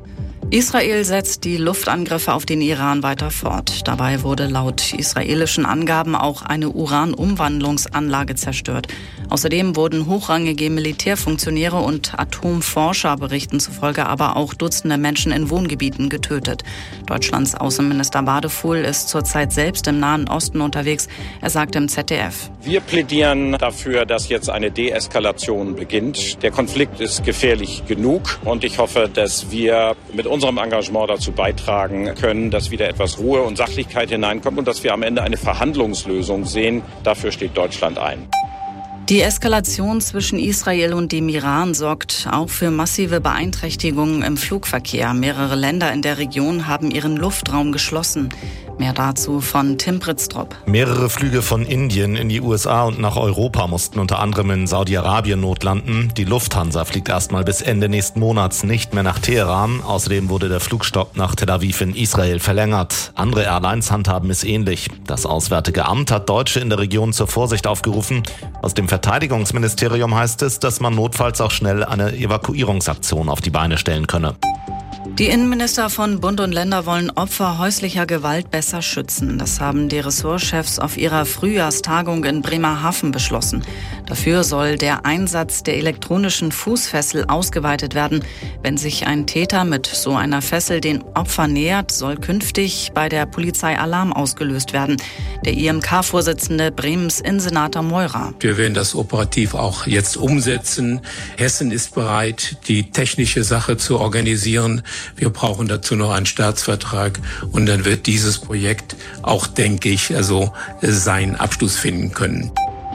Israel setzt die Luftangriffe auf den Iran weiter fort. Dabei wurde laut israelischen Angaben auch eine Uranumwandlungsanlage zerstört. Außerdem wurden hochrangige Militärfunktionäre und Atomforscher Berichten zufolge aber auch Dutzende Menschen in Wohngebieten getötet. Deutschlands Außenminister Wadefuhl ist zurzeit selbst im Nahen Osten unterwegs. Er sagte im ZDF: Wir plädieren dafür, dass jetzt eine Deeskalation beginnt. Der Konflikt ist gefährlich genug und ich hoffe, dass wir mit unserem Engagement dazu beitragen können, dass wieder etwas Ruhe und Sachlichkeit hineinkommt und dass wir am Ende eine Verhandlungslösung sehen. Dafür steht Deutschland ein. Die Eskalation zwischen Israel und dem Iran sorgt auch für massive Beeinträchtigungen im Flugverkehr. Mehrere Länder in der Region haben ihren Luftraum geschlossen. Mehr dazu von Tim Pritztrup. Mehrere Flüge von Indien in die USA und nach Europa mussten unter anderem in Saudi-Arabien notlanden. Die Lufthansa fliegt erstmal bis Ende nächsten Monats nicht mehr nach Teheran. Außerdem wurde der Flugstopp nach Tel Aviv in Israel verlängert. Andere Airlines handhaben es ähnlich. Das Auswärtige Amt hat Deutsche in der Region zur Vorsicht aufgerufen. Aus dem Verteidigungsministerium heißt es, dass man notfalls auch schnell eine Evakuierungsaktion auf die Beine stellen könne. Die Innenminister von Bund und Länder wollen Opfer häuslicher Gewalt besser schützen. Das haben die Ressortchefs auf ihrer Frühjahrstagung in Bremerhaven beschlossen. Dafür soll der Einsatz der elektronischen Fußfessel ausgeweitet werden. Wenn sich ein Täter mit so einer Fessel den Opfern nähert, soll künftig bei der Polizei Alarm ausgelöst werden. Der IMK-Vorsitzende Bremens Innensenator Meurer: Wir werden das operativ auch jetzt umsetzen. Hessen ist bereit, die technische Sache zu organisieren. Wir brauchen dazu noch einen Staatsvertrag und dann wird dieses Projekt auch, denke ich, seinen Abschluss finden können.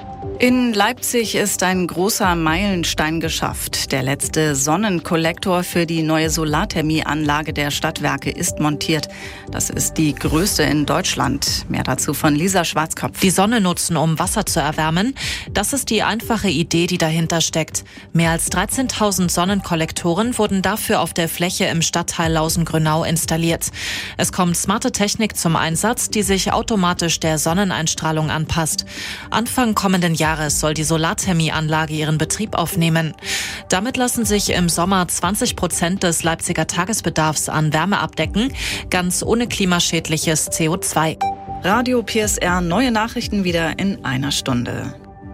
In Leipzig ist ein großer Meilenstein geschafft. Der letzte Sonnenkollektor für die neue Solarthermieanlage der Stadtwerke ist montiert. Das ist die größte in Deutschland. Mehr dazu von Lisa Schwarzkopf. Die Sonne nutzen, um Wasser zu erwärmen. Das ist die einfache Idee, die dahinter steckt. Mehr als 13.000 Sonnenkollektoren wurden dafür auf der Fläche im Stadtteil Lausen-Grünau installiert. Es kommt smarte Technik zum Einsatz, die sich automatisch der Sonneneinstrahlung anpasst. Anfang kommenden Jahres soll die Solarthermieanlage ihren Betrieb aufnehmen. Damit lassen sich im Sommer 20% des Leipziger Tagesbedarfs an Wärme abdecken, ganz ohne klimaschädliches CO2. Radio PSR, neue Nachrichten wieder in einer Stunde.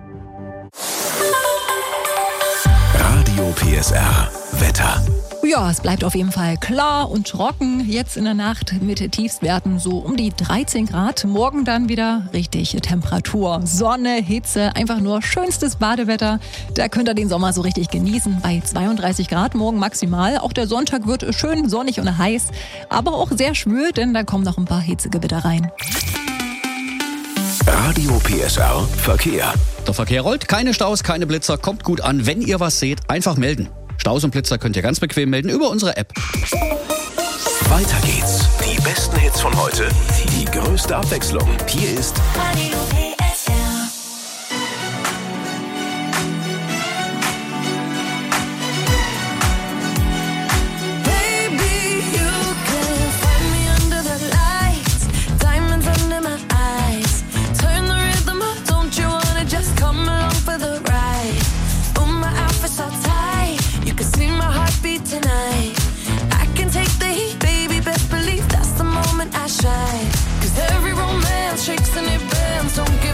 Radio PSR Wetter. Ja, es bleibt auf jeden Fall klar und trocken. Jetzt in der Nacht mit Tiefstwerten so um die 13 Grad. Morgen dann wieder richtig Temperatur, Sonne, Hitze, einfach nur schönstes Badewetter. Da könnt ihr den Sommer so richtig genießen. Bei 32 Grad morgen maximal. Auch der Sonntag wird schön sonnig und heiß, aber auch sehr schwül, denn da kommen noch ein paar Hitzegewitter rein. Radio PSR Verkehr. Der Verkehr rollt, keine Staus, keine Blitzer, kommt gut an. Wenn ihr was seht, einfach melden. Staus und Blitzer könnt ihr ganz bequem melden über unsere App. Weiter geht's. Die besten Hits von heute, die größte Abwechslung. Hier ist Radio PSR. Baby, you can find me under the lights, diamonds under my eyes. Turn the rhythm up, don't you wanna just come along for the ride? Oh, my outfit's all tight, you can see my heartbeat tonight. I can take the heat, baby, best believe that's the moment I shine. 'Cause every romance shakes and it bends, don't give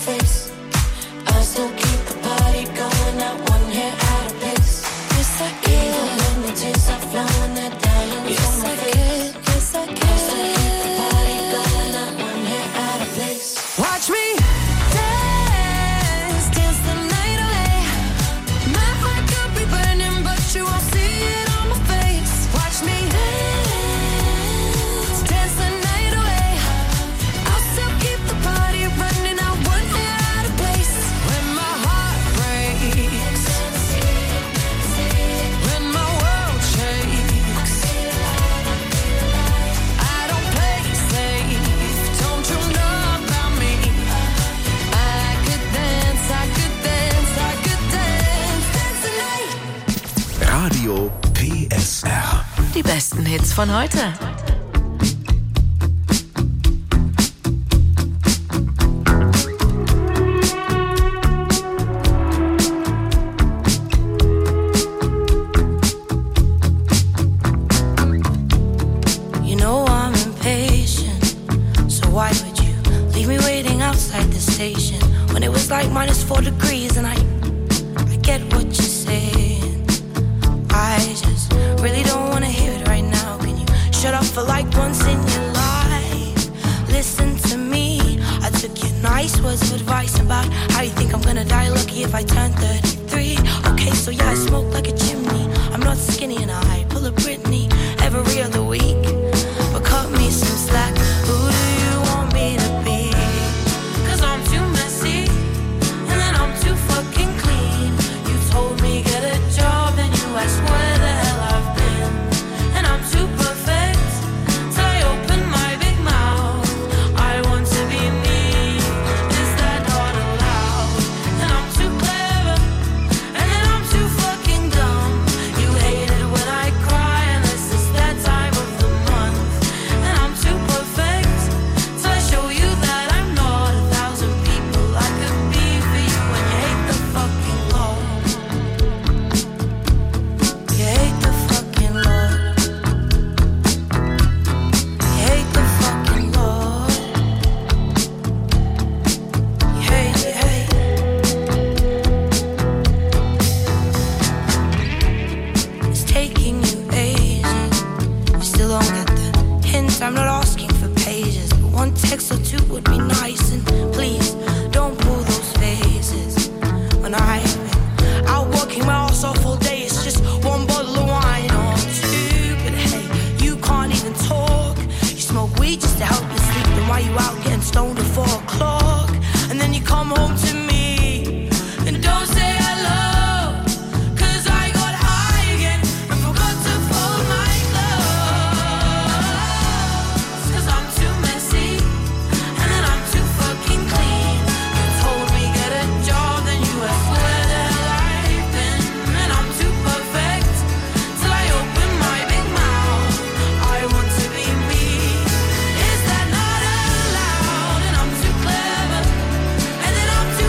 face. I still keep the party going, not one hair out of place. Yes, I can. Even when the tears are flowing, that diamonds on my face. Yes, I can. I still keep the party going, not one hair out of place. Watch me dance, dance the night away. My heart could be burning, but you won't see it on my face. Watch me dance, dance the night away. I'll still keep the party running, not one hair out of place. When my heart breaks, when my world shakes, I don't play safe. Don't you know about me? I could dance, I could dance, I could dance, dance the night. Radio PSR. Die besten Hits von heute. You know I'm impatient, so why would you leave me waiting outside the station when it was like -4 degrees? And I get what you're saying. I just really don't wanna hear it right now. Can you shut up for like once in your life? Listen to me. I took your nice words of advice about how you think I'm gonna die lucky if I turn 33. Okay, so yeah, I smoke like a chimney. I'm not skinny and I pull a Britney every other week. But cut me some slack. Who do you want me to be? 'Cause I'm too messy, and then I'm too fucking clean. You told me get a job, then you asked where the hell I've been. And I'm too perfect, till I open my big mouth. I want to be me, is that not allowed? And I'm too clever, and then I'm too fucking dumb. You hate it when I cry, unless it's that time of the month. And I'm too perfect, till I show you that I'm not 1,000 people I could be for you. And you hate the fucking Lord. You hate the fucking Lord. You hate the fucking Lord. You hate, you hate. It's taking you ages. You still don't get the hint. I'm not asking for pages, but one text or two would be nice. And please don't pull those faces. When I've been out working my ass off all day, it's just one bottle of wine or two. But hey, you can't even talk. You smoke weed just to help you sleep. Then why you out getting stoned at 4 o'clock? And then you come home to me and don't say hello. 'Cause I got high again and forgot to fold my clothes. 'Cause I'm too messy, and then I'm too fucking clean. You told me get a job, then you asked where the hell I've been. And I'm too perfect, till I open my big mouth. I want to be me, is that not allowed? And I'm too clever, and then I'm too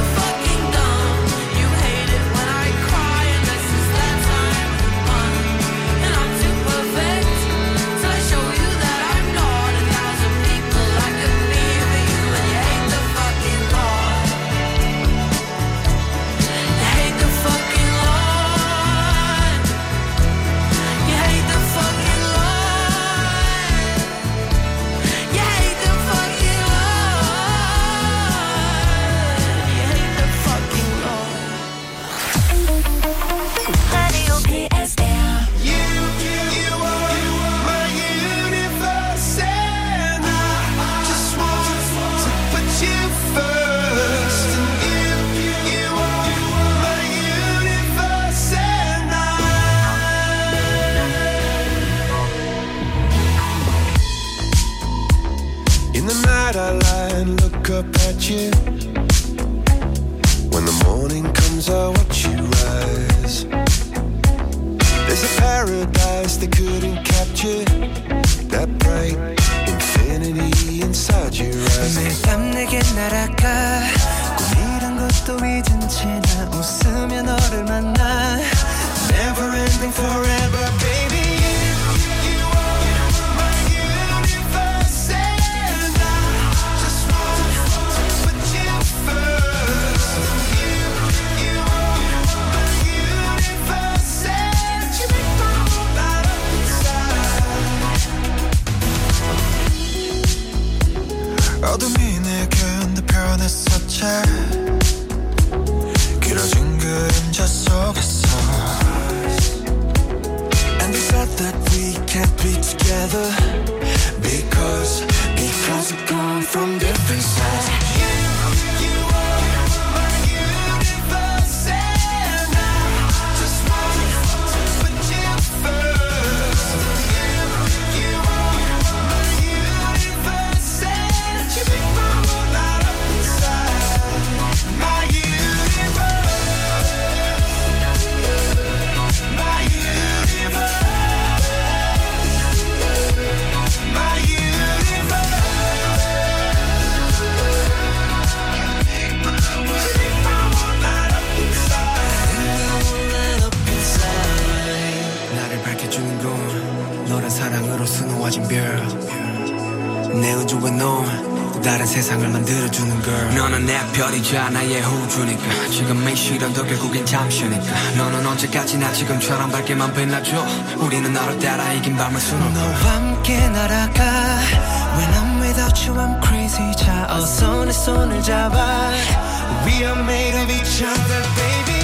다른 세상을 만들어주는 girl 너는 내 별이자 나의 호주니까 지금의 시련도 결국엔 잠시니까 너는 언제까지나 지금처럼 밝게만 빛나줘 우리는 너를 따라 이긴 밤을 수놓고 너와 함께 날아가 When I'm without you I'm crazy 자 어서 내 손을 잡아 We are made of each other baby